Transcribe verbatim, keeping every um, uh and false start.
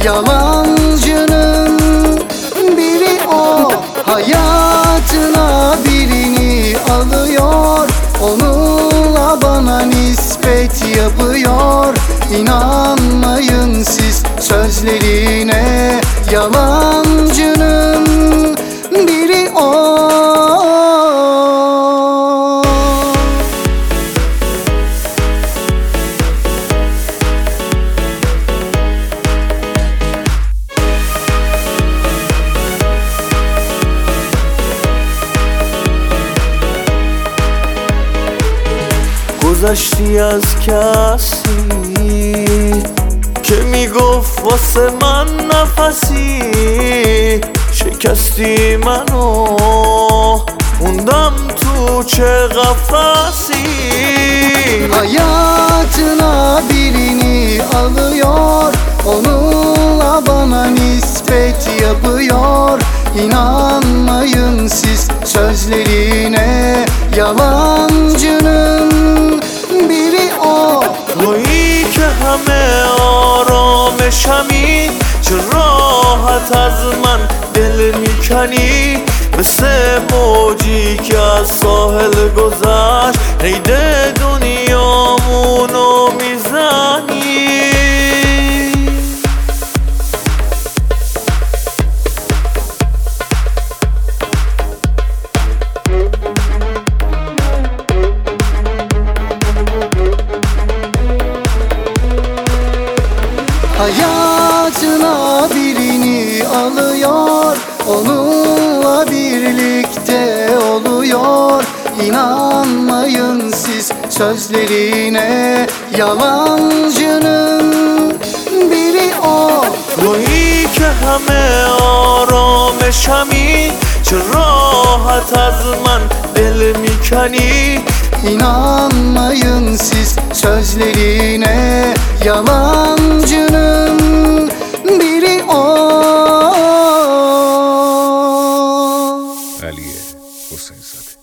yalancının biri o. Hayatına birini alıyor, onunla bana nispet yapıyor. İnanmayın siz sözlerine, yalancının biri o. گذشتی از کسی که میگفت واسه من نفسی، شکستی منو موندم تو چه قفسی. Hayatına birini alıyor, onunla bana nispet yapıyor. İnanmayın siz sözlerine, yalancının biri o. تویی که همه آرامشمی، چه راحت از من دل میکنی. مثل موجی که از ساحل گذشت، قید دنیامونو میزنی. Hayatına birini alıyor, onunla birlikte oluyor. İnanmayın siz sözlerine, yalancının biri o. تویی که همه آرامشمی، چه راحت از من دل میکنی. İnanmayın siz sözlerine, yalancının biri o. Aliye Hossein Zade.